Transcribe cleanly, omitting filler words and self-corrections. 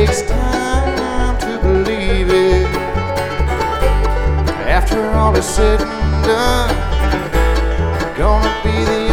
takes time to believe it. After all is said and done, gonna be the